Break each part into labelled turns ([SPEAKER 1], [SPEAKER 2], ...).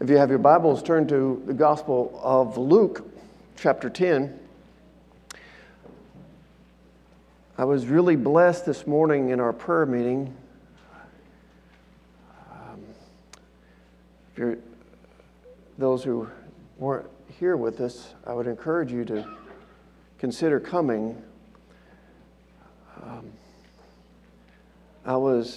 [SPEAKER 1] If you have your Bibles, turn to the Gospel of Luke, chapter 10. I was really blessed this morning in our prayer meeting. Those who weren't here with us, I would encourage you to consider coming. I was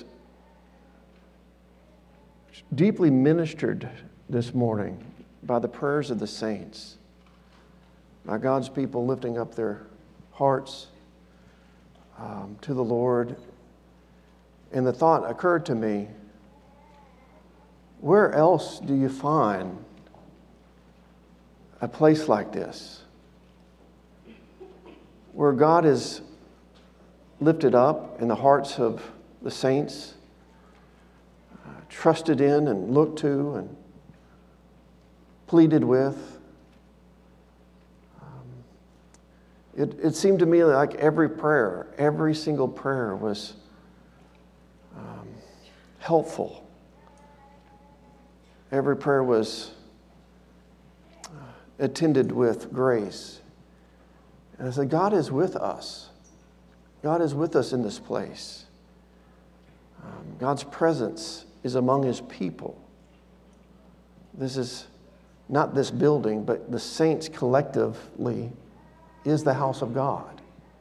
[SPEAKER 1] deeply ministered this morning by the prayers of the saints, by God's people lifting up their hearts to the Lord. And the thought occurred to me, where else do you find a place like this, where God is lifted up in the hearts of the saints, trusted in and looked to and pleaded with? It seemed to me like every single prayer was helpful. Every prayer was attended with grace. And I said, God is with us. God is with us in this place. God's presence is among His people. This is not this building, but the saints collectively is the house of God.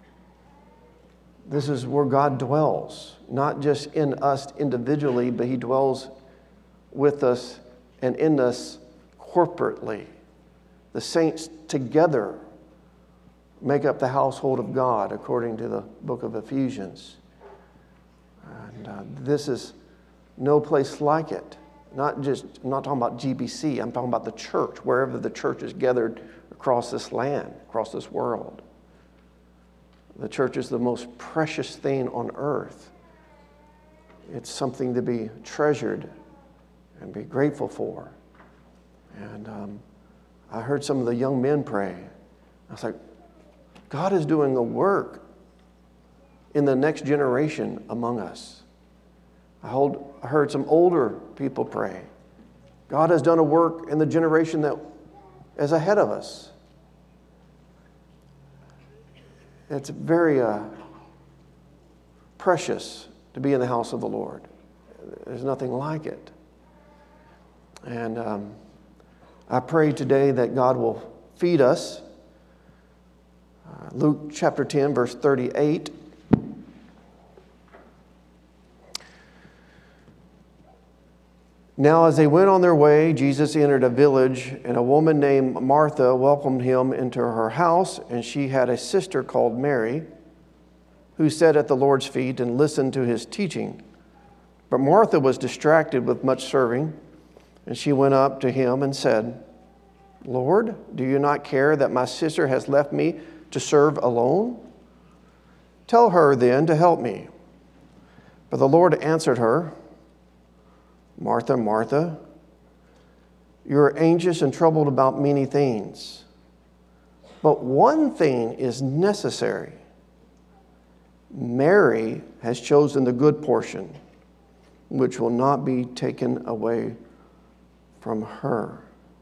[SPEAKER 1] This is where God dwells, not just in us individually, but He dwells with us and in us corporately. The saints together make up the household of God, according to the book of Ephesians. And this is no place like it. I'm not talking about GBC, I'm talking about the church, wherever the church is gathered across this land, across this world. The church is the most precious thing on earth. It's something to be treasured and be grateful for. And I heard some of the young men pray. I was like, God is doing a work in the next generation among us. I heard some older people pray. God has done a work in the generation that is ahead of us. It's very precious to be in the house of the Lord. There's nothing like it. And I pray today that God will feed us. Luke chapter 10, verse 38. Now, as they went on their way, Jesus entered a village, and a woman named Martha welcomed him into her house, and she had a sister called Mary, who sat at the Lord's feet and listened to his teaching. But Martha was distracted with much serving, and she went up to him and said, Lord, do you not care that my sister has left me to serve alone? Tell her then to help me. But the Lord answered her, Martha, Martha, you are anxious and troubled about many things, but one thing is necessary. Mary has chosen the good portion, which will not be taken away from her.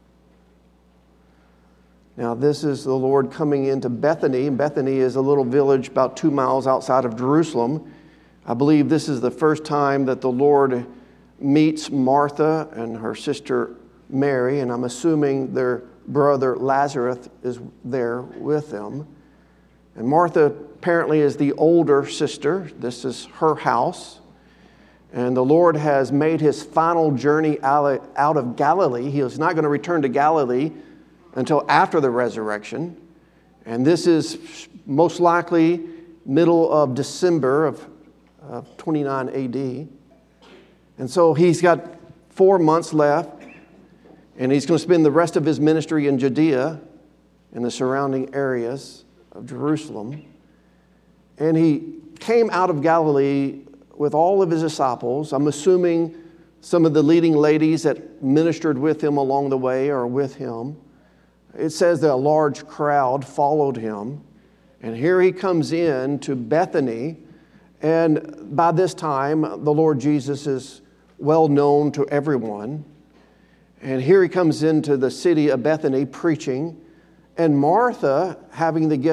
[SPEAKER 1] Now, this is the Lord coming into Bethany. Bethany is a little village about 2 miles outside of Jerusalem. I believe this is the first time that the Lord meets Martha and her sister Mary, and I'm assuming their brother Lazarus is there with them. And Martha apparently is the older sister. This is her house. And the Lord has made his final journey out of Galilee. He is not going to return to Galilee until after the resurrection. And this is most likely middle of December of 29 AD. And so he's got 4 months left, and he's going to spend the rest of his ministry in Judea and the surrounding areas of Jerusalem. And he came out of Galilee with all of his disciples. I'm assuming some of the leading ladies that ministered with him along the way are with him. It says that a large crowd followed him. And here he comes in to Bethany. And by this time, the Lord Jesus is well known to everyone. And here he comes into the city of Bethany preaching. And Martha, having the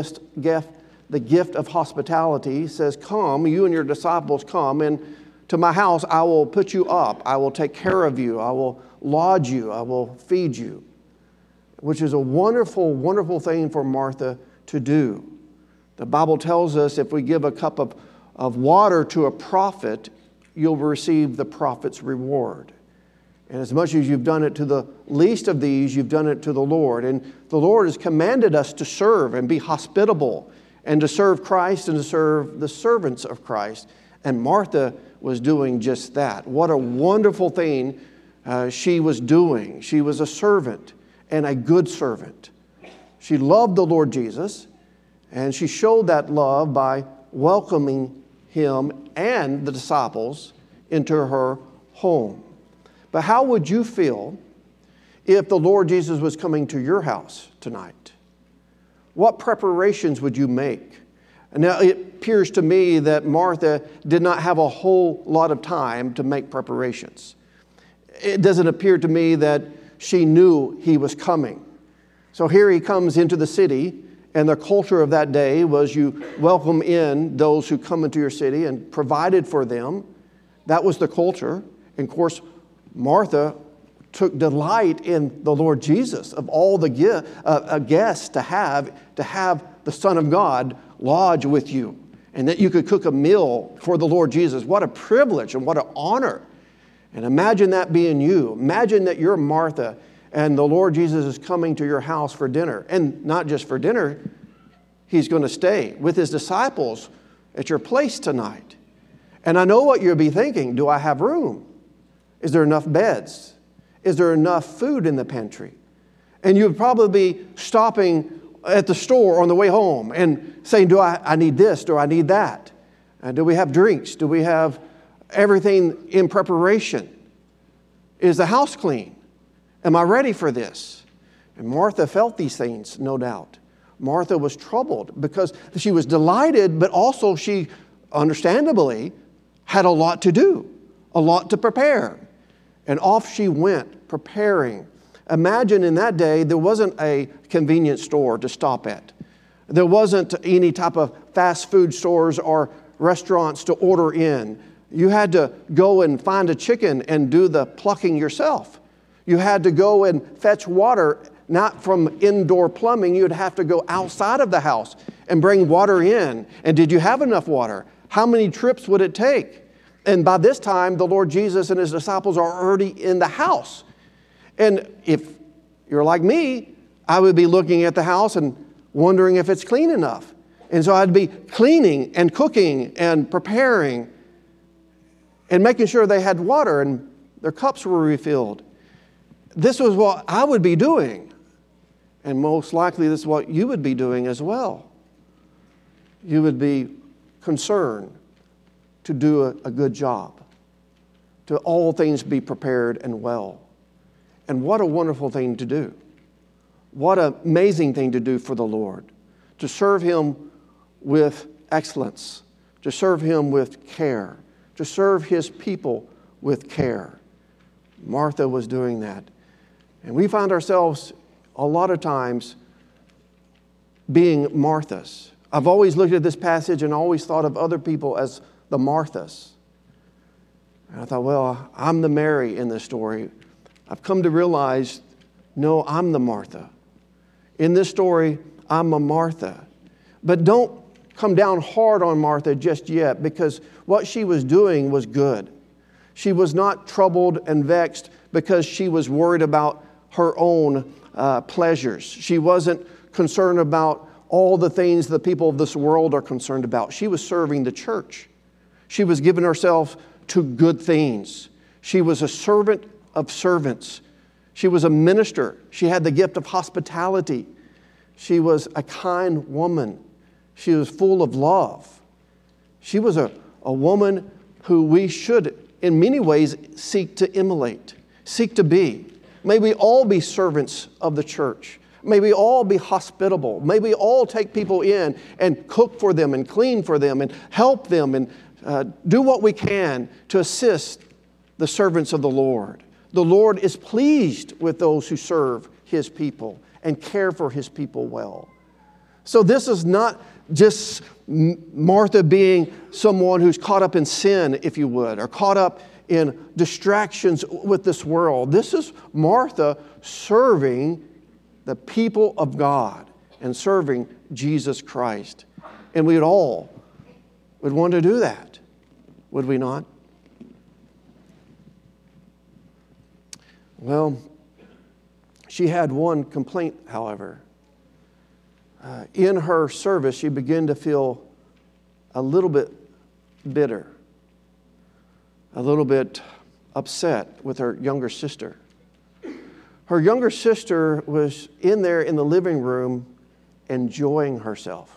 [SPEAKER 1] gift of hospitality, says, come, you and your disciples come, and to my house I will put you up. I will take care of you. I will lodge you. I will feed you. Which is a wonderful, wonderful thing for Martha to do. The Bible tells us if we give a cup of water to a prophet, you'll receive the prophet's reward. And as much as you've done it to the least of these, you've done it to the Lord. And the Lord has commanded us to serve and be hospitable and to serve Christ and to serve the servants of Christ. And Martha was doing just that. What a wonderful thing she was doing. She was a servant and a good servant. She loved the Lord Jesus, and she showed that love by welcoming him and the disciples into her home. But how would you feel if the Lord Jesus was coming to your house tonight? What preparations would you make? Now, it appears to me that Martha did not have a whole lot of time to make preparations. It doesn't appear to me that she knew he was coming. So here he comes into the city, and the culture of that day was you welcome in those who come into your city and provided for them. That was the culture. And of course, Martha took delight in the Lord Jesus. Of all the guests to have the Son of God lodge with you, and that you could cook a meal for the Lord Jesus. What a privilege and what an honor. And imagine that being you. Imagine that you're Martha and the Lord Jesus is coming to your house for dinner. And not just for dinner, he's going to stay with his disciples at your place tonight. And I know what you'll be thinking. Do I have room? Is there enough beds? Is there enough food in the pantry? And you would probably be stopping at the store on the way home and saying, do I need this? Do I need that? Do we have drinks? Do we have everything in preparation? Is the house clean? Am I ready for this? And Martha felt these things, no doubt. Martha was troubled because she was delighted, but also she, understandably, had a lot to do, a lot to prepare. And off she went, preparing. Imagine in that day, there wasn't a convenience store to stop at. There wasn't any type of fast food stores or restaurants to order in. You had to go and find a chicken and do the plucking yourself. You had to go and fetch water, not from indoor plumbing. You'd have to go outside of the house and bring water in. And did you have enough water? How many trips would it take? And by this time, the Lord Jesus and his disciples are already in the house. And if you're like me, I would be looking at the house and wondering if it's clean enough. And so I'd be cleaning and cooking and preparing and making sure they had water and their cups were refilled. This was what I would be doing. And most likely this is what you would be doing as well. You would be concerned to do a good job, to all things be prepared and well. And what a wonderful thing to do. What an amazing thing to do for the Lord. To serve him with excellence, to serve him with care, to serve his people with care. Martha was doing that. And we find ourselves a lot of times being Marthas. I've always looked at this passage and always thought of other people as the Marthas. And I thought, well, I'm the Mary in this story. I've come to realize, no, I'm the Martha. In this story, I'm a Martha. But don't come down hard on Martha just yet, because what she was doing was good. She was not troubled and vexed because she was worried about her own pleasures. She wasn't concerned about all the things the people of this world are concerned about. She was serving the church. She was giving herself to good things. She was a servant of servants. She was a minister. She had the gift of hospitality. She was a kind woman. She was full of love. She was a woman who we should, in many ways, seek to emulate, seek to be. May we all be servants of the church. May we all be hospitable. May we all take people in and cook for them and clean for them and help them and do what we can to assist the servants of the Lord, The Lord is pleased with those who serve His people and care for His people well. So this is not just Martha being someone who's caught up in sin, if you would, or caught up in distractions with this world. This is Martha serving the people of God and serving Jesus Christ. And we'd all would want to do that, would we not? Well, she had one complaint, however. In her service, she began to feel a little bit bitter, a little bit upset with her younger sister. Her younger sister was in there in the living room enjoying herself.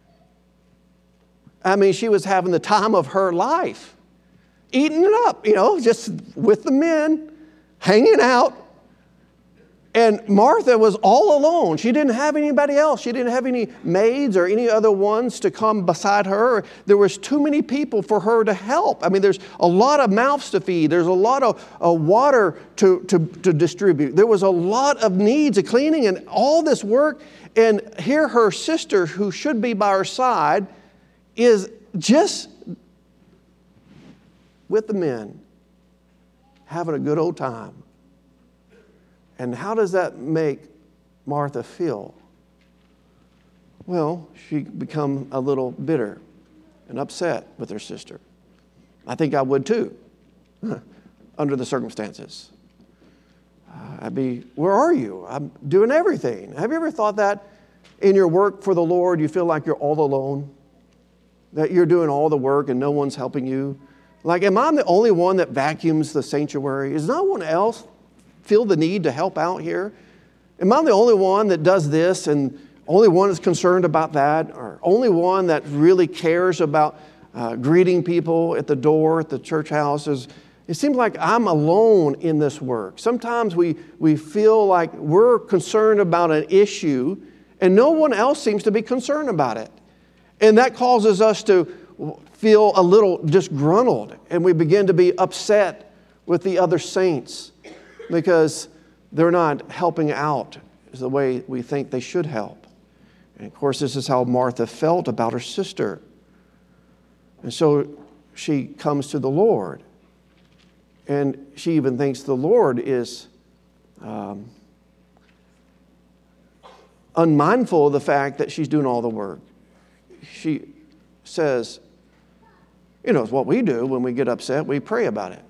[SPEAKER 1] I mean, she was having the time of her life, eating it up, just with the men, hanging out. And Martha was all alone. She didn't have anybody else. She didn't have any maids or any other ones to come beside her. There was too many people for her to help. I mean, there's a lot of mouths to feed. There's a lot of water to distribute. There was a lot of needs of cleaning and all this work. And here her sister, who should be by her side, is just with the men, having a good old time. And how does that make Martha feel? Well, she become a little bitter and upset with her sister. I think I would too, under the circumstances. I'd be, where are you? I'm doing everything. Have you ever thought that in your work for the Lord, you feel like you're all alone? That you're doing all the work and no one's helping you? Like, am I the only one that vacuums the sanctuary? Is no one else feel the need to help out here? Am I the only one that does this and only one that's concerned about that, or only one that really cares about greeting people at the door at the church houses? It seems like I'm alone in this work. Sometimes we feel like we're concerned about an issue and no one else seems to be concerned about it. And that causes us to feel a little disgruntled, and we begin to be upset with the other saints because they're not helping out the way we think they should help. And of course, this is how Martha felt about her sister. And so she comes to the Lord. And she even thinks the Lord is unmindful of the fact that she's doing all the work. She says, it's what we do when we get upset. We pray about it.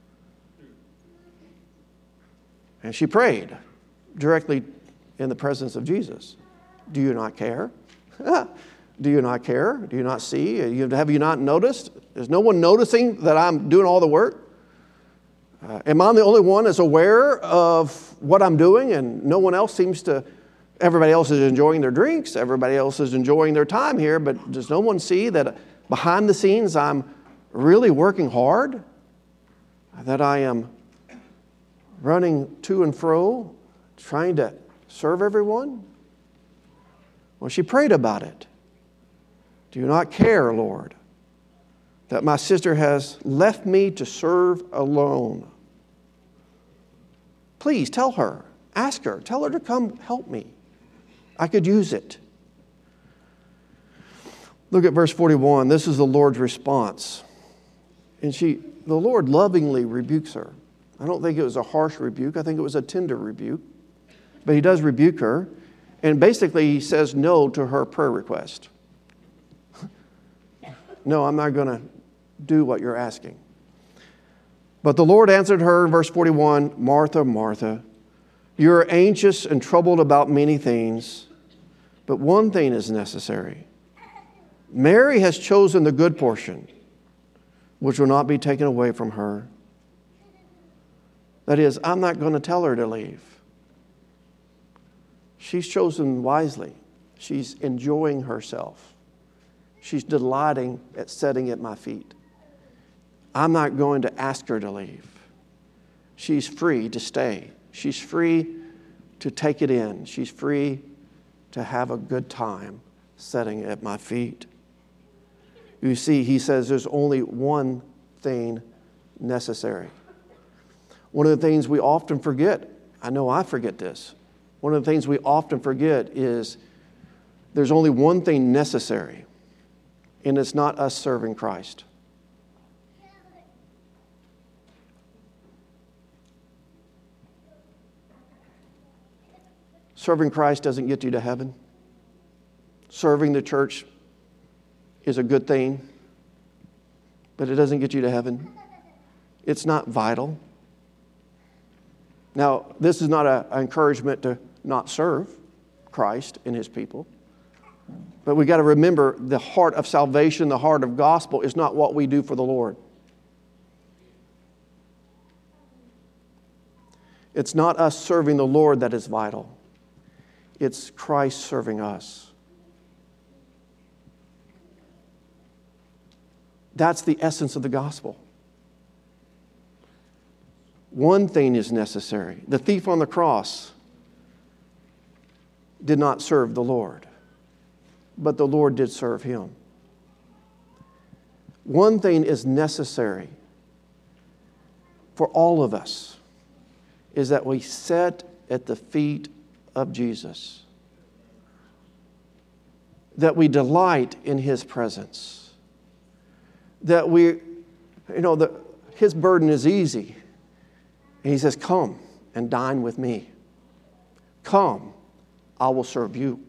[SPEAKER 1] And she prayed directly in the presence of Jesus. Do you not care? Do you not care? Do you not see? Have you not noticed? Is no one noticing that I'm doing all the work? Am I the only one that's aware of what I'm doing and no one else seems to? Everybody else is enjoying their drinks. Everybody else is enjoying their time here. But does no one see that behind the scenes I'm really working hard? That I am running to and fro, trying to serve everyone? Well, she prayed about it. Do you not care, Lord, that my sister has left me to serve alone? Please tell her, ask her, tell her to come help me. I could use it. Look at verse 41. This is the Lord's response. And the Lord lovingly rebukes her. I don't think it was a harsh rebuke. I think it was a tender rebuke. But He does rebuke her. And basically He says no to her prayer request. No, I'm not going to do what you're asking. But the Lord answered her in verse 41, Martha, Martha, you are anxious and troubled about many things, but one thing is necessary. Mary has chosen the good portion, which will not be taken away from her. That is, I'm not going to tell her to leave. She's chosen wisely. She's enjoying herself. She's delighting at sitting at my feet. I'm not going to ask her to leave. She's free to stay. She's free to take it in. She's free to have a good time sitting at my feet. You see, He says there's only one thing necessary. One of the things we often forget, I know I forget this, one of the things we often forget is there's only one thing necessary, and it's not us serving Christ. Serving Christ doesn't get you to heaven. Serving the church is a good thing, but it doesn't get you to heaven. It's not vital. Now, this is not an encouragement to not serve Christ and His people. But we've got to remember the heart of salvation, the heart of gospel is not what we do for the Lord. It's not us serving the Lord that is vital. It's Christ serving us. That's the essence of the gospel. One thing is necessary. The thief on the cross did not serve the Lord, but the Lord did serve him. One thing is necessary for all of us is that we sit at the feet of Jesus, that we delight in His presence, that His burden is easy. And He says, come and dine with me. Come, I will serve you.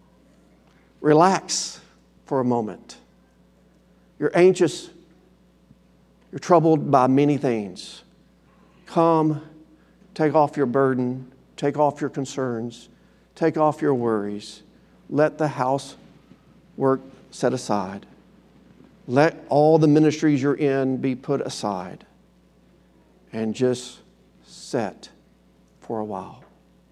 [SPEAKER 1] Relax for a moment. You're anxious. You're troubled by many things. Come, take off your burden. Take off your concerns. Take off your worries. Let the housework set aside. Let all the ministries you're in be put aside. And just sit for a while.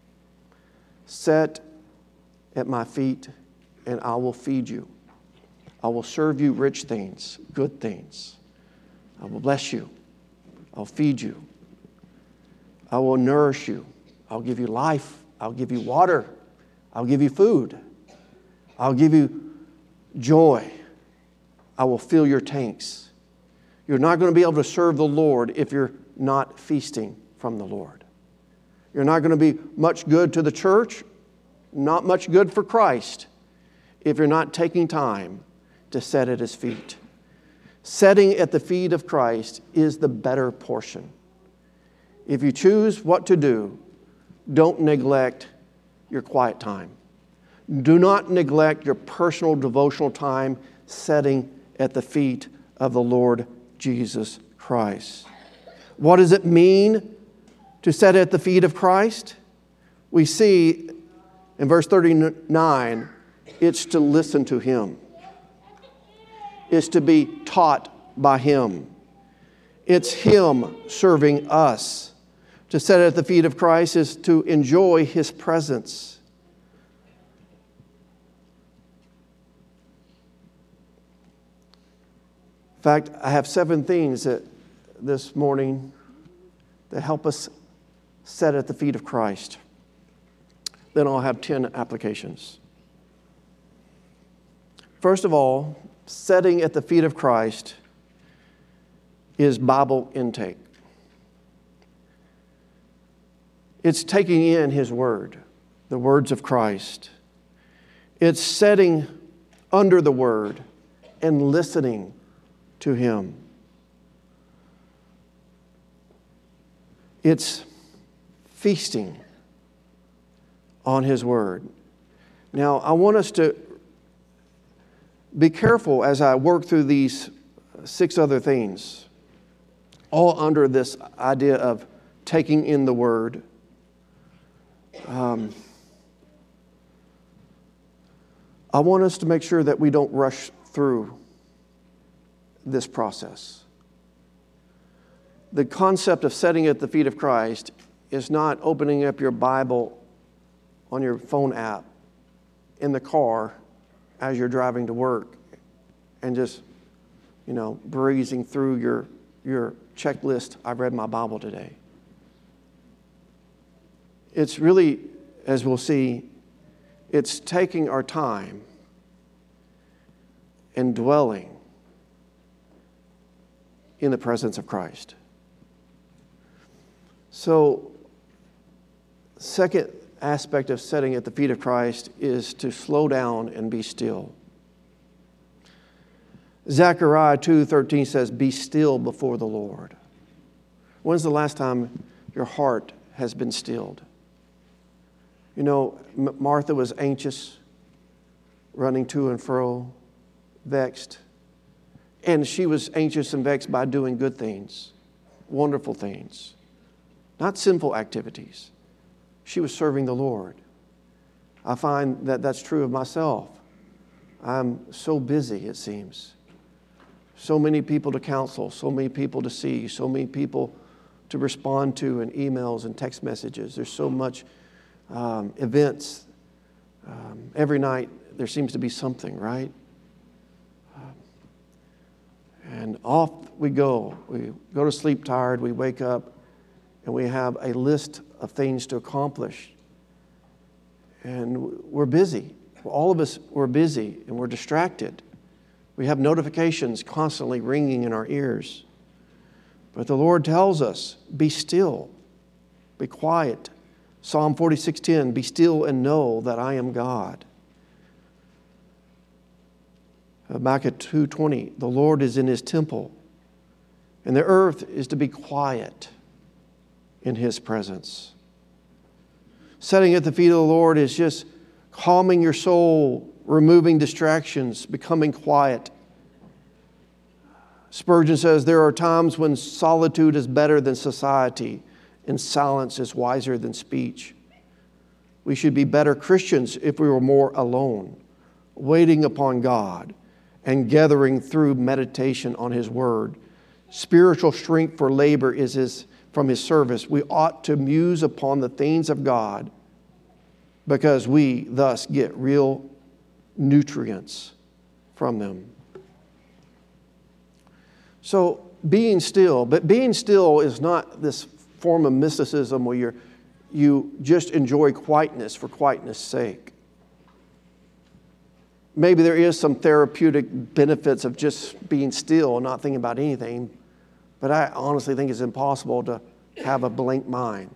[SPEAKER 1] Sit at my feet and I will feed you. I will serve you rich things, good things. I will bless you. I'll feed you. I will nourish you. I'll give you life. I'll give you water. I'll give you food. I'll give you joy. I will fill your tanks. You're not going to be able to serve the Lord if you're not feasting from the Lord. You're not going to be much good to the church, not much good for Christ, if you're not taking time to sit at His feet. Sitting at the feet of Christ is the better portion. If you choose what to do, don't neglect your quiet time. Do not neglect your personal devotional time sitting at the feet of the Lord Jesus Christ. What does it mean to sit at the feet of Christ? We see in verse 39, it's to listen to Him. It's to be taught by Him. It's Him serving us. To sit at the feet of Christ is to enjoy His presence. In fact, I have 7 things that this morning that help us sit at the feet of Christ. Then I'll have 10 applications. First of all, sitting at the feet of Christ is Bible intake. It's taking in His Word, the words of Christ. It's sitting under the Word and listening to Him. It's feasting on His Word. Now, I want us to be careful as I work through these 6 other things, all under this idea of taking in the Word. I want us to make sure that we don't rush through this process. The concept of sitting at the feet of Christ is not opening up your Bible on your phone app in the car as you're driving to work and just, breezing through your checklist, I've read my Bible today. It's really, as we'll see, it's taking our time and dwelling in the presence of Christ. So, second aspect of sitting at the feet of Christ is to slow down and be still. Zechariah 2:13 says, "Be still before the Lord." When's the last time your heart has been stilled? You know, Martha was anxious, running to and fro, vexed. And she was anxious and vexed by doing good things, wonderful things, not sinful activities. She was serving the Lord. I find that that's true of myself. I'm so busy, it seems. So many people to counsel, so many people to see, so many people to respond to in emails and text messages. There's so much events. Every night there seems to be something, right? And off we go. We go to sleep tired, we wake up, and we have a list of things to accomplish. And we're busy. All of us, we're busy and we're distracted. We have notifications constantly ringing in our ears. But the Lord tells us, be still, be quiet. Psalm 46:10, be still and know that I am God. Habakkuk 2:20, the Lord is in His temple, and the earth is to be quiet in His presence. Sitting at the feet of the Lord is just calming your soul, removing distractions, becoming quiet. Spurgeon says, there are times when solitude is better than society and silence is wiser than speech. We should be better Christians if we were more alone, waiting upon God and gathering through meditation on His Word. Spiritual strength for labor is from His service. We ought to muse upon the things of God because we thus get real nutrients from them. So being still, but being still is not this form of mysticism where you just enjoy quietness for quietness' sake. Maybe there is some therapeutic benefits of just being still and not thinking about anything, but I honestly think it's impossible to have a blank mind.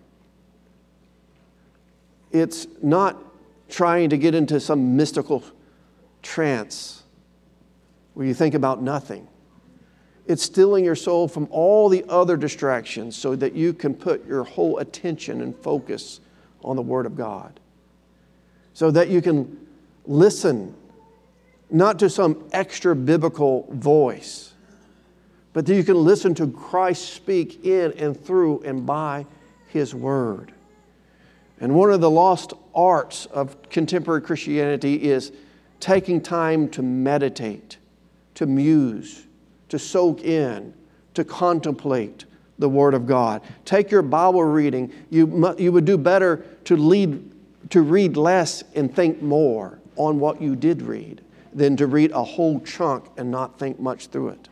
[SPEAKER 1] It's not trying to get into some mystical trance where you think about nothing. It's stilling your soul from all the other distractions so that you can put your whole attention and focus on the Word of God. So that you can listen not to some extra biblical voice, but that you can listen to Christ speak in and through and by His Word. And one of the lost arts of contemporary Christianity is taking time to meditate, to muse, to soak in, to contemplate the Word of God. Take your Bible reading. You would do better to read less and think more on what you did read than to read a whole chunk and not think much through it.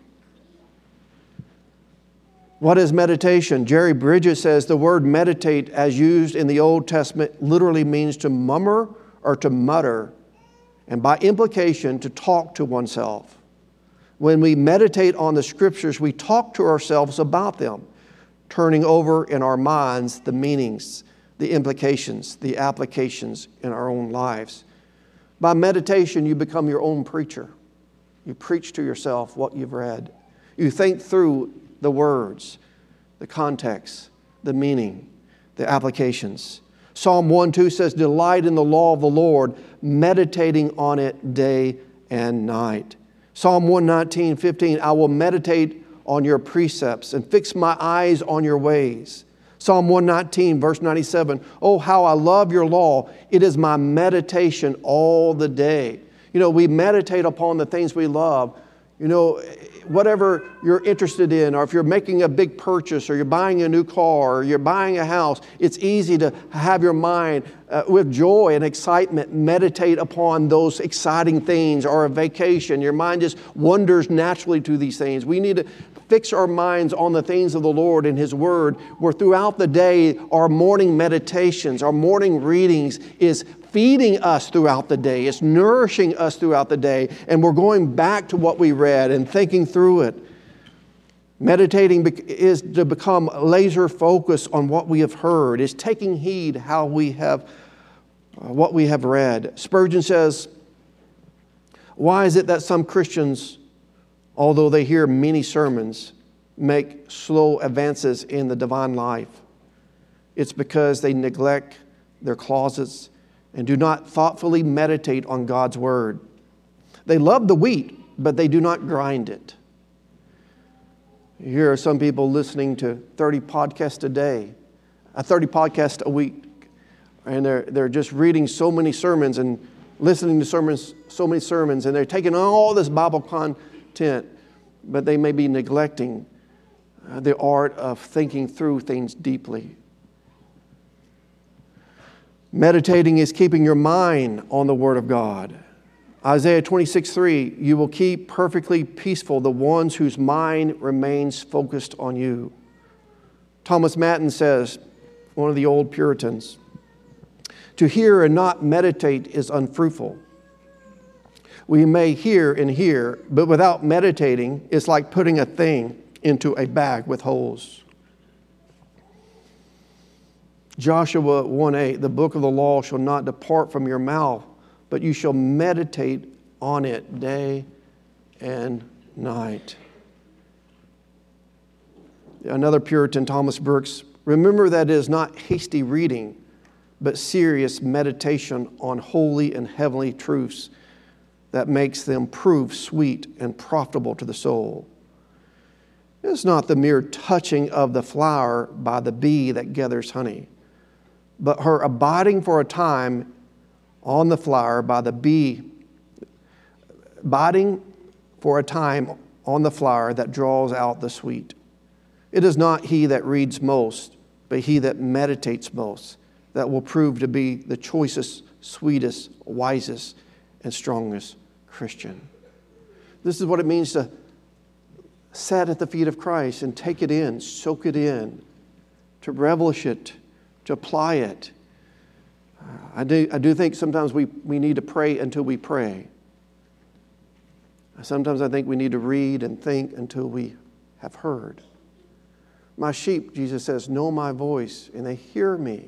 [SPEAKER 1] What is meditation? Jerry Bridges says the word meditate, as used in the Old Testament, literally means to murmur or to mutter, and by implication, to talk to oneself. When we meditate on the Scriptures, we talk to ourselves about them, turning over in our minds the meanings, the implications, the applications in our own lives. By meditation, you become your own preacher. You preach to yourself what you've read. You think through the words, the context, the meaning, the applications. Psalm 1:2 says, delight in the law of the Lord, meditating on it day and night. Psalm 119:15, I will meditate on your precepts and fix my eyes on your ways. Psalm 119, verse 97, oh, how I love your law. It is my meditation all the day. You know, we meditate upon the things we love. You know, whatever you're interested in, or if you're making a big purchase, or you're buying a new car, or you're buying a house, it's easy to have your mind with joy and excitement meditate upon those exciting things, or a vacation. Your mind just wanders naturally to these things. We need to fix our minds on the things of the Lord and His Word, where throughout the day, our morning meditations, our morning readings is feeding us throughout the day. It's nourishing us throughout the day. And we're going back to what we read and thinking through it. Meditating is to become laser focused on what we have heard, is taking heed how we have what we have read. Spurgeon says, why is it that some Christians, although they hear many sermons, make slow advances in the divine life? It's because they neglect their closets and do not thoughtfully meditate on God's Word. They love the wheat, but they do not grind it. Here are some people listening to 30 podcasts a day, 30 podcasts a week, and they're just reading so many sermons and listening to sermons, so many sermons, and they're taking all this Bible content, but they may be neglecting the art of thinking through things deeply. Meditating is keeping your mind on the Word of God. Isaiah 26:3, you will keep perfectly peaceful the ones whose mind remains focused on you. Thomas Manton says, one of the old Puritans, to hear and not meditate is unfruitful. We may hear and hear, but without meditating, it's like putting a thing into a bag with holes. Joshua 1:8, the book of the law shall not depart from your mouth, but you shall meditate on it day and night. Another Puritan, Thomas Brooks, remember that it is not hasty reading, but serious meditation on holy and heavenly truths that makes them prove sweet and profitable to the soul. It's not the mere touching of the flower by the bee that gathers honey, but her abiding for a time on the flower by the bee, abiding for a time on the flower that draws out the sweet. It is not he that reads most, but he that meditates most, that will prove to be the choicest, sweetest, wisest, and strongest Christian. This is what it means to sit at the feet of Christ and take it in, soak it in, to relish it, to apply it. I do think sometimes we need to pray until we pray. Sometimes I think we need to read and think until we have heard. My sheep, Jesus says, know my voice, and they hear me.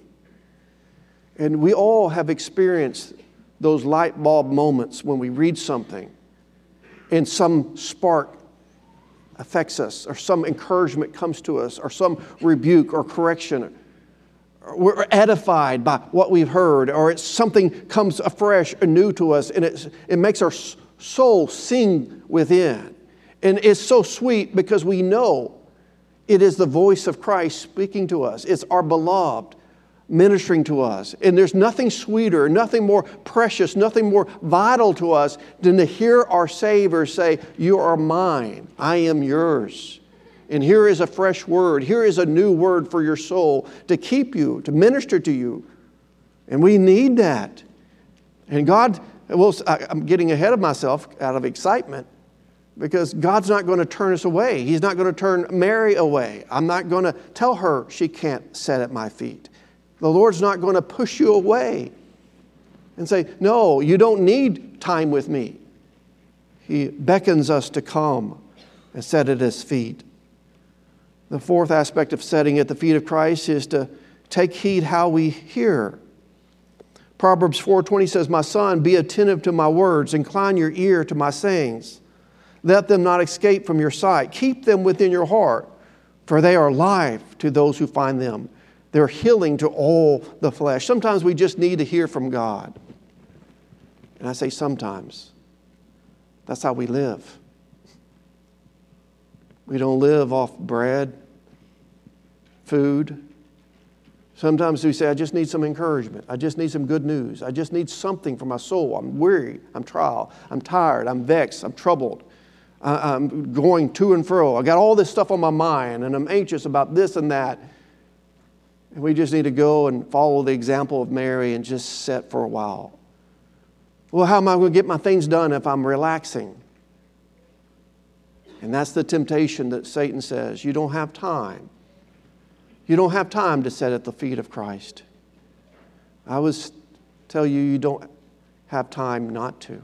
[SPEAKER 1] And we all have experienced those light bulb moments when we read something and some spark affects us, or some encouragement comes to us, or some rebuke or correction. We're edified by what we've heard, or it's something comes afresh and new to us, and it makes our soul sing within. And it's so sweet because we know it is the voice of Christ speaking to us. It's our beloved ministering to us. And there's nothing sweeter, nothing more precious, nothing more vital to us than to hear our Savior say, you are mine, I am yours. And here is a fresh word. Here is a new word for your soul to keep you, to minister to you. And we need that. And God, well, I'm getting ahead of myself out of excitement because God's not going to turn us away. He's not going to turn Mary away. I'm not going to tell her she can't sit at my feet. The Lord's not going to push you away and say, no, you don't need time with me. He beckons us to come and sit at His feet. The fourth aspect of sitting at the feet of Christ is to take heed how we hear. Proverbs 4:20 says, my son, be attentive to my words, incline your ear to my sayings. Let them not escape from your sight. Keep them within your heart, for they are life to those who find them. They're healing to all the flesh. Sometimes we just need to hear from God. And I say sometimes. That's how we live. We don't live off bread, food. Sometimes we say, I just need some encouragement. I just need some good news. I just need something for my soul. I'm weary. I'm tired. I'm vexed. I'm troubled. I'm going to and fro. I got all this stuff on my mind, and I'm anxious about this and that. And we just need to go and follow the example of Mary and just sit for a while. Well, how am I going to get my things done if I'm relaxing? And that's the temptation that Satan says. You don't have time. You don't have time to sit at the feet of Christ. I would tell you, you don't have time not to.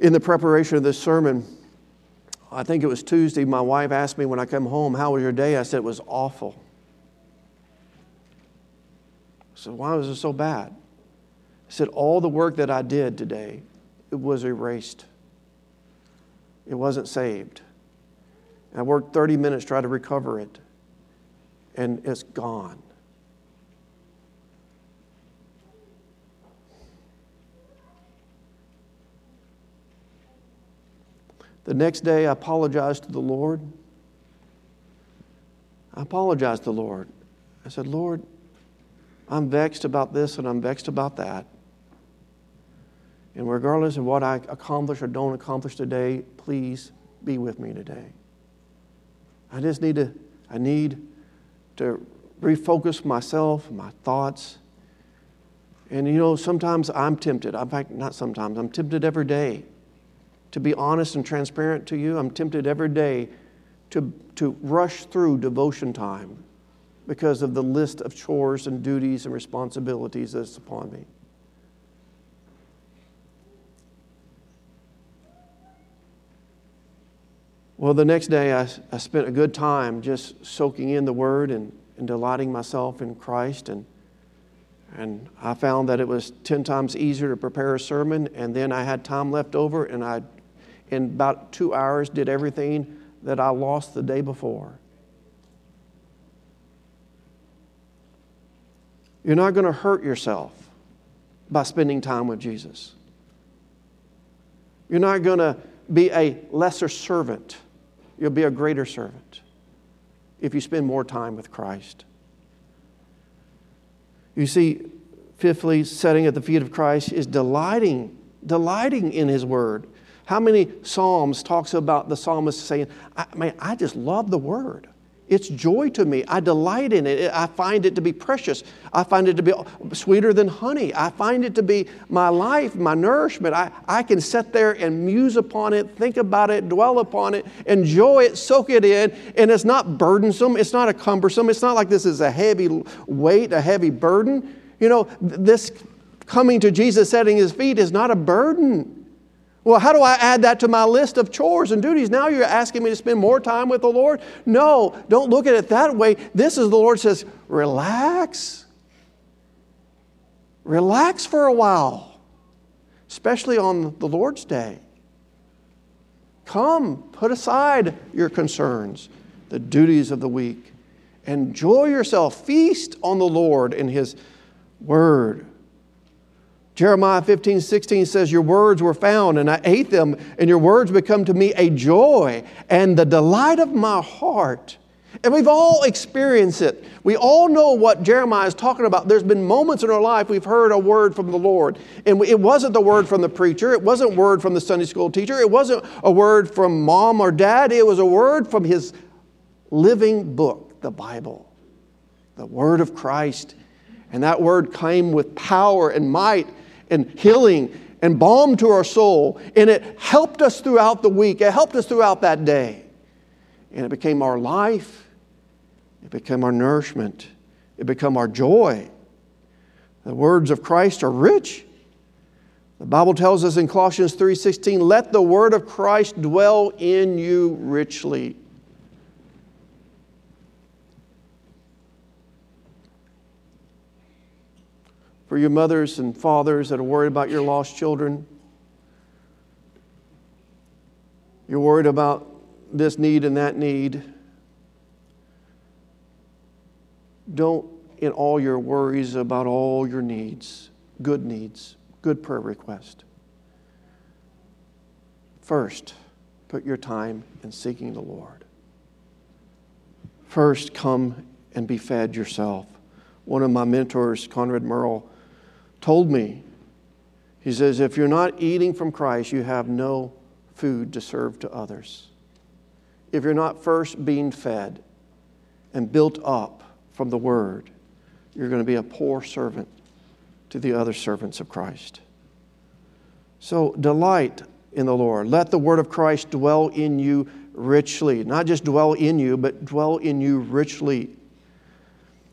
[SPEAKER 1] In the preparation of this sermon, I think it was Tuesday, my wife asked me when I come home, how was your day? I said, it was awful. I said, why was it so bad? I said, all the work that I did today, it was erased. It wasn't saved. I worked 30 minutes trying to recover it, and it's gone. The next day, I apologized to the Lord. I apologized to the Lord. I said, Lord, I'm vexed about this and I'm vexed about that. And regardless of what I accomplish or don't accomplish today, please be with me today. I need to refocus myself, my thoughts. And sometimes I'm tempted. In fact, not sometimes. I'm tempted every day. To be honest and transparent to you, I'm tempted every day to rush through devotion time because of the list of chores and duties and responsibilities that's upon me. Well, the next day I spent a good time just soaking in the Word and delighting myself in Christ. And I found that it was 10 times easier to prepare a sermon, and then I had time left over, and I, in about 2 hours, did everything that I lost the day before. You're not going to hurt yourself by spending time with Jesus. You're not going to be a lesser servant. You'll be a greater servant if you spend more time with Christ. You see, fifthly, setting at the feet of Christ is delighting in His Word. How many Psalms talks about the psalmist saying, I just love the Word. It's joy to me. I delight in it. I find it to be precious. I find it to be sweeter than honey. I find it to be my life, my nourishment. I can sit there and muse upon it, think about it, dwell upon it, enjoy it, soak it in, and it's not burdensome. It's not a cumbersome. It's not like this is a heavy weight, a heavy burden. This coming to Jesus, setting His feet is not a burden. Well, how do I add that to my list of chores and duties? Now you're asking me to spend more time with the Lord? No, don't look at it that way. This is the Lord says, relax. Relax for a while, especially on the Lord's Day. Come, put aside your concerns, the duties of the week. Enjoy yourself. Feast on the Lord and His Word. Jeremiah 15:16 says, your words were found, and I ate them, and your words become to me a joy and the delight of my heart. And we've all experienced it. We all know what Jeremiah is talking about. There's been moments in our life we've heard a word from the Lord. And it wasn't the word from the preacher. It wasn't a word from the Sunday school teacher. It wasn't a word from mom or dad. It was a word from His living book, the Bible, the Word of Christ. And that word came with power and might and healing and balm to our soul. And it helped us throughout the week. It helped us throughout that day. And it became our life. It became our nourishment. It became our joy. The words of Christ are rich. The Bible tells us in Colossians 3:16, let the word of Christ dwell in you richly. For your mothers and fathers that are worried about your lost children, you're worried about this need and that need. Don't, in all your worries about all your needs, good prayer request. First, put your time in seeking the Lord. First, come and be fed yourself. One of my mentors, Conrad Merle, told me, he says, if you're not eating from Christ, you have no food to serve to others. If you're not first being fed and built up from the Word, you're going to be a poor servant to the other servants of Christ. So delight in the Lord. Let the Word of Christ dwell in you richly. Not just dwell in you, but dwell in you richly.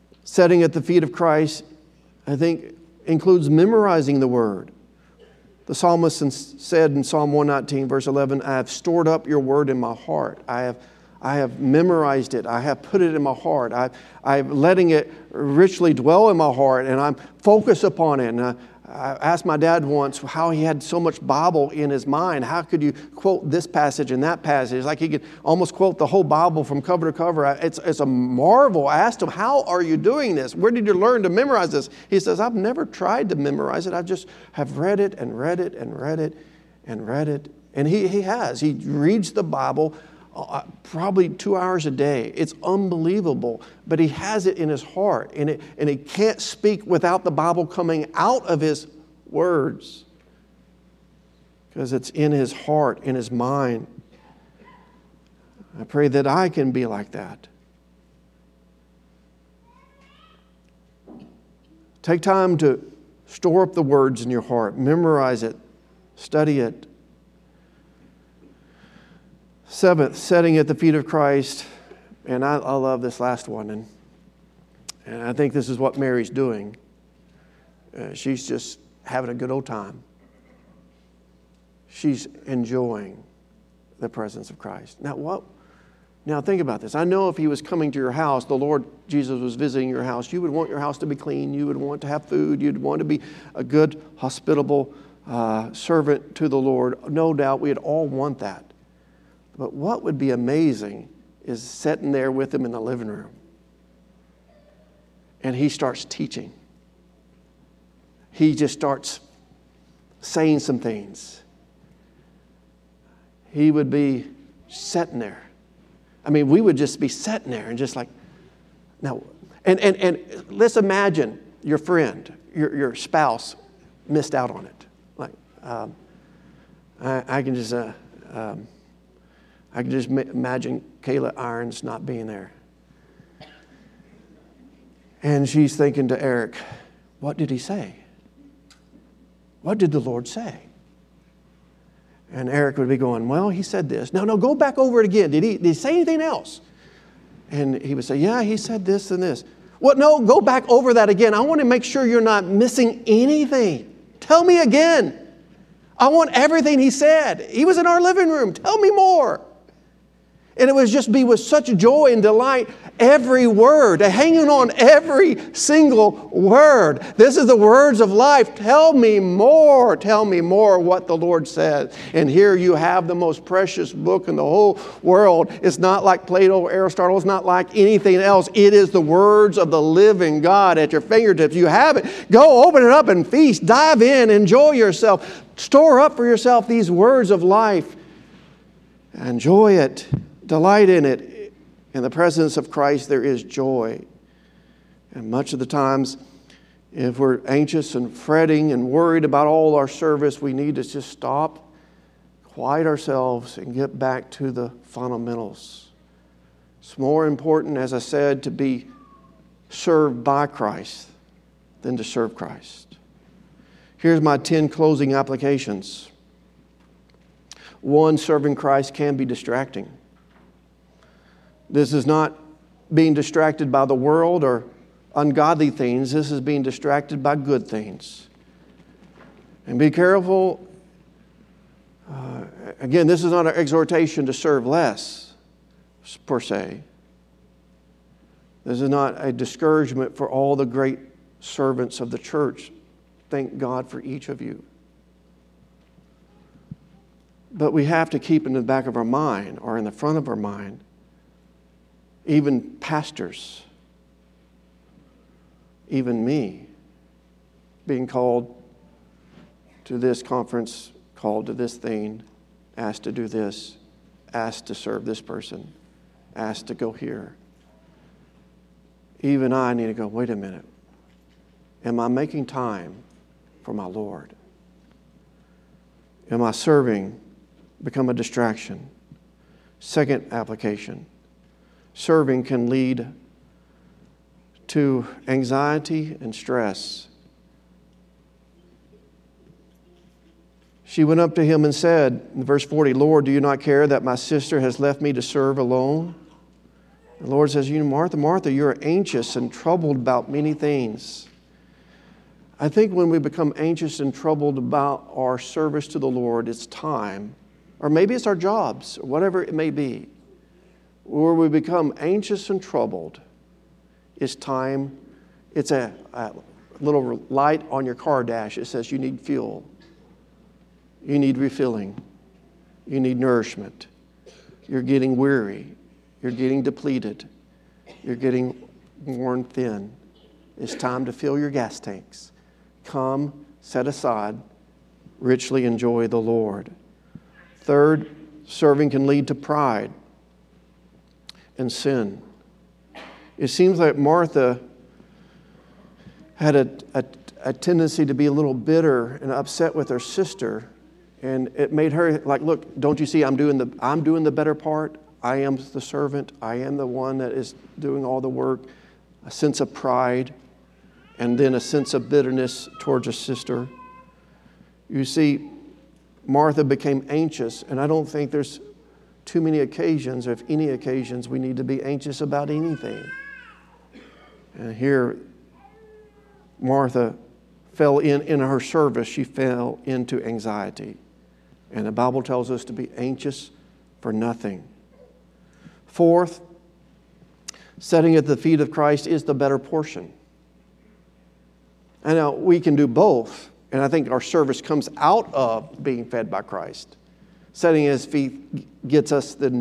[SPEAKER 1] Setting at the feet of Christ, I think, includes memorizing the Word. The psalmist said in Psalm 119, verse 11, I have stored up your word in my heart. I have memorized it. I have put it in my heart. I'm letting it richly dwell in my heart, and I'm focused upon it. And I asked my dad once how he had so much Bible in his mind. How could you quote this passage and that passage? It's like he could almost quote the whole Bible from cover to cover. It's a marvel. I asked him, how are you doing this? Where did you learn to memorize this? He says, I've never tried to memorize it. I just have read it and read it and read it and read it. And he has. He reads the Bible probably 2 hours a day. It's unbelievable, but he has it in his heart, and he can't speak without the Bible coming out of his words, because it's in his heart, in his mind. I pray that I can be like that. Take time to store up the words in your heart, memorize it, study it. Seventh, setting at the feet of Christ. And I love this last one. And I think this is what Mary's doing. She's just having a good old time. She's enjoying the presence of Christ. Now think about this. I know if he was coming to your house, the Lord Jesus was visiting your house, you would want your house to be clean. You would want to have food. You'd want to be a good, hospitable servant to the Lord. No doubt we'd all want that. But what would be amazing is sitting there with him in the living room. And he starts teaching. He just starts saying some things. He would be sitting there. I mean, we would just be sitting there and just like, now, and let's imagine your friend, your spouse missed out on it. Like, I can just imagine Kayla Irons not being there. And she's thinking to Eric, what did he say? What did the Lord say? And Eric would be going, well, he said this. No, go back over it again. Did he say anything else? And he would say, yeah, he said this and this. Well, no, go back over that again. I want to make sure you're not missing anything. Tell me again. I want everything he said. He was in our living room. Tell me more. And it would just be with such joy and delight, every word, hanging on every single word. This is the words of life. Tell me more what the Lord said. And here you have the most precious book in the whole world. It's not like Plato or Aristotle. It's not like anything else. It is the words of the living God at your fingertips. You have it. Go open it up and feast. Dive in. Enjoy yourself. Store up for yourself these words of life. Enjoy it. Delight in it. In the presence of Christ, there is joy. And much of the times, if we're anxious and fretting and worried about all our service, we need to just stop, quiet ourselves, and get back to the fundamentals. It's more important, as I said, to be served by Christ than to serve Christ. Here's my 10 closing applications. 1, serving Christ can be distracting. This is not being distracted by the world or ungodly things. This is being distracted by good things. And be careful. Again, this is not an exhortation to serve less, per se. This is not a discouragement for all the great servants of the church. Thank God for each of you. But we have to keep in the back of our mind or in the front of our mind, even pastors, even me, being called to this conference, called to this thing, asked to do this, asked to serve this person, asked to go here. Even I need to go, wait a minute. Am I making time for my Lord? Am I serving become a distraction? Second application. Serving can lead to anxiety and stress. She went up to him and said, in verse 40, Lord, do you not care that my sister has left me to serve alone? The Lord says, Martha, Martha, you're anxious and troubled about many things. I think when we become anxious and troubled about our service to the Lord, it's time, or maybe it's our jobs, or whatever it may be, where we become anxious and troubled, it's time. It's a little light on your car dash. It says you need fuel. You need refilling. You need nourishment. You're getting weary. You're getting depleted. You're getting worn thin. It's time to fill your gas tanks. Come, set aside, richly enjoy the Lord. Third, serving can lead to pride and sin. It seems like Martha had a tendency to be a little bitter and upset with her sister, and it made her like, look, don't you see I'm doing the better part? I am the servant. I am the one that is doing all the work. A sense of pride, and then a sense of bitterness towards her sister. You see, Martha became anxious, and I don't think there's too many occasions, or if any occasions, we need to be anxious about anything. And here, Martha fell in her service, she fell into anxiety. And the Bible tells us to be anxious for nothing. Fourth, setting at the feet of Christ is the better portion. And now we can do both. And I think our service comes out of being fed by Christ. Setting at His feet gets us the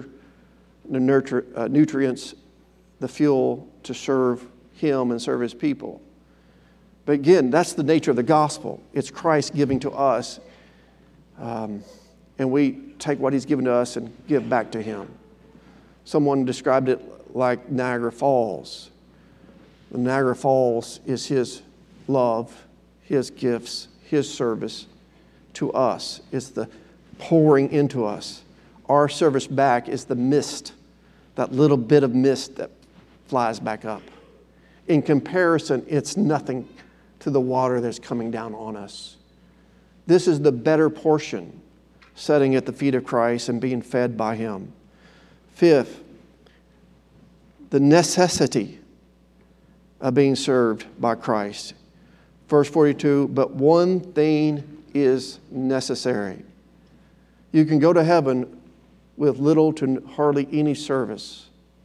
[SPEAKER 1] nutrients, the fuel to serve Him and serve His people. But again, that's the nature of the gospel. It's Christ giving to us. And we take what He's given to us and give back to Him. Someone described it like Niagara Falls. The Niagara Falls is His love, His gifts, His service to us. It's the pouring into us. Our service back is the mist, that little bit of mist that flies back up. In comparison, it's nothing to the water that's coming down on us. This is the better portion, setting at the feet of Christ and being fed by Him. Fifth, the necessity of being served by Christ. Verse 42, but one thing is necessary. You can go to heaven with little to hardly any service.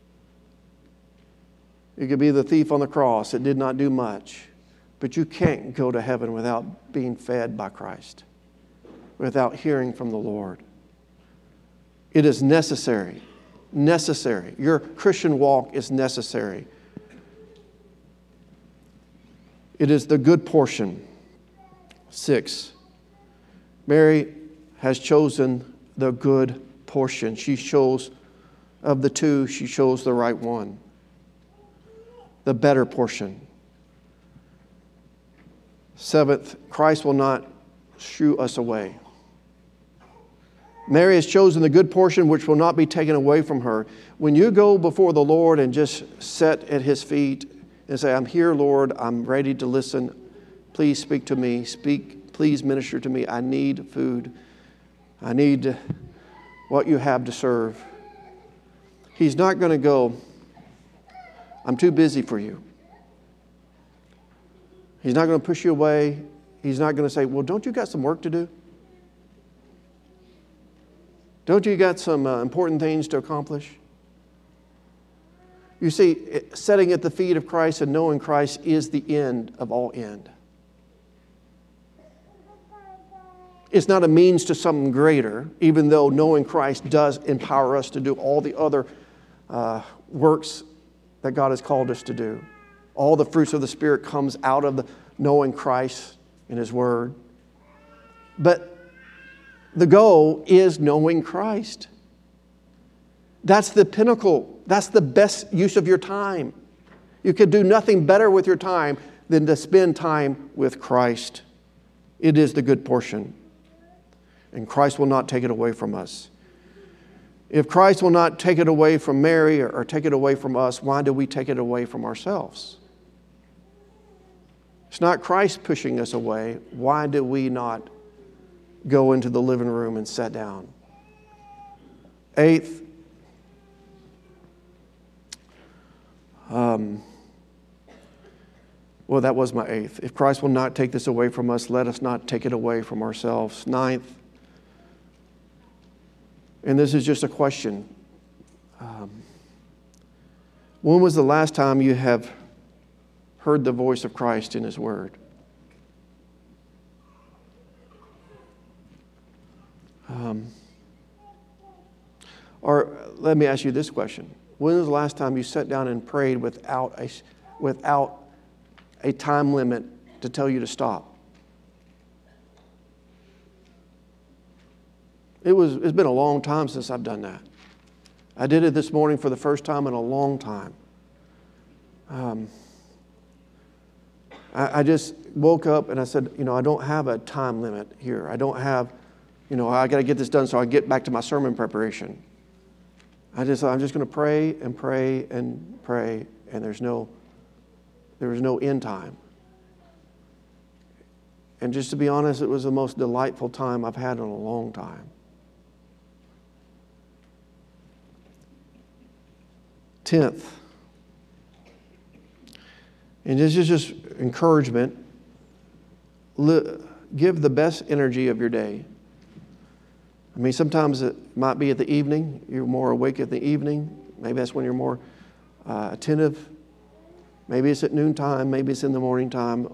[SPEAKER 1] You could be the thief on the cross. It did not do much. But you can't go to heaven without being fed by Christ, without hearing from the Lord. It is necessary. Necessary. Your Christian walk is necessary. It is the good portion. 6, Mary has chosen the good portion. She chose, of the two, she chose the right one. The better portion. 7th, Christ will not shoo us away. Mary has chosen the good portion which will not be taken away from her. When you go before the Lord and just sit at His feet and say, I'm here, Lord, I'm ready to listen. Please speak to me. Please minister to me. I need food. I need what you have to serve. He's not going to go, I'm too busy for you. He's not going to push you away. He's not going to say, well, don't you got some work to do? Don't you got some important things to accomplish? You see, setting at the feet of Christ and knowing Christ is the end of all end. It's not a means to something greater, even though knowing Christ does empower us to do all the other works that God has called us to do. All the fruits of the Spirit comes out of the knowing Christ and His Word. But the goal is knowing Christ. That's the pinnacle. That's the best use of your time. You could do nothing better with your time than to spend time with Christ. It is the good portion. And Christ will not take it away from us. If Christ will not take it away from Mary or take it away from us, why do we take it away from ourselves? It's not Christ pushing us away. Why do we not go into the living room and sit down? 8th, Well, that was my 8th. If Christ will not take this away from us, let us not take it away from ourselves. 9th, and this is just a question. When was the last time you have heard the voice of Christ in His Word? Or let me ask you this question. When was the last time you sat down and prayed without a time limit to tell you to stop? It's been a long time since I've done that. I did it this morning for the first time in a long time. I just woke up and I said, I don't have a time limit here. I don't have, I got to get this done so I get back to my sermon preparation. I'm just going to pray and pray and pray, and there was no end time. And just to be honest, it was the most delightful time I've had in a long time. 10th, and this is just encouragement, give the best energy of your day. I mean, sometimes it might be at the evening. You're more awake at the evening. Maybe that's when you're more attentive. Maybe it's at noontime. Maybe it's in the morning time.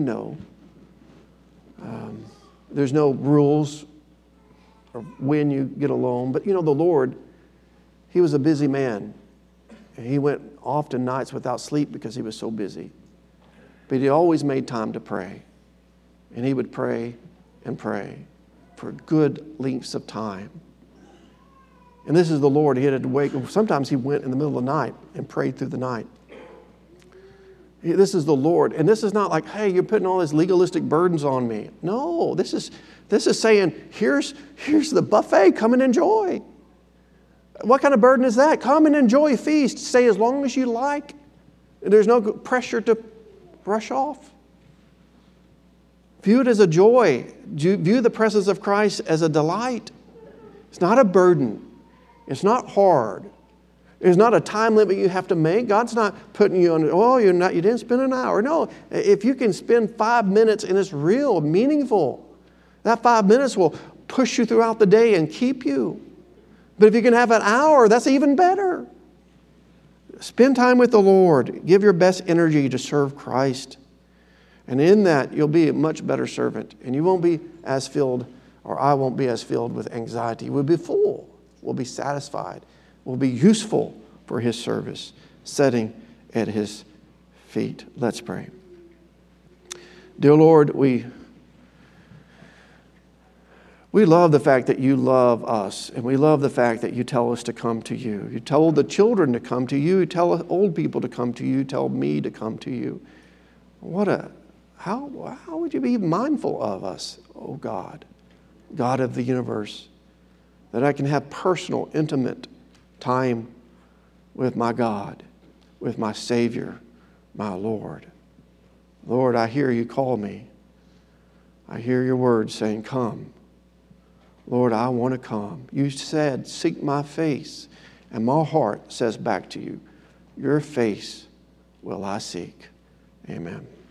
[SPEAKER 1] There's no rules or when you get alone. But the Lord, He was a busy man. And He went often nights without sleep because He was so busy. But He always made time to pray. And He would pray and pray for good lengths of time. And this is the Lord. He had to wake. Sometimes He went in the middle of the night and prayed through the night. This is the Lord. And this is not like, hey, you're putting all these legalistic burdens on me. No, this is saying, here's the buffet. Come and enjoy. What kind of burden is that? Come and enjoy, feast. Stay as long as you like. There's no pressure to brush off. View it as a joy. View the presence of Christ as a delight. It's not a burden. It's not hard. There's not a time limit you have to make. God's not putting you on, you didn't spend an hour. No, if you can spend 5 minutes and it's real, meaningful, that 5 minutes will push you throughout the day and keep you. But if you can have an hour, that's even better. Spend time with the Lord. Give your best energy to serve Christ. And in that, you'll be a much better servant. And you won't be as filled, or I won't be as filled with anxiety. We'll be full. We'll be satisfied. We'll be useful for His service, sitting at His feet. Let's pray. Dear Lord, we love the fact that You love us, and we love the fact that You tell us to come to You. You tell the children to come to You. You tell old people to come to You. You tell me to come to You. How would You be mindful of us, oh God, God of the universe, that I can have personal, intimate time with my God, with my Savior, my Lord. Lord, I hear You call me. I hear Your word saying, come. Lord, I want to come. You said, seek my face. And my heart says back to You, your face will I seek. Amen.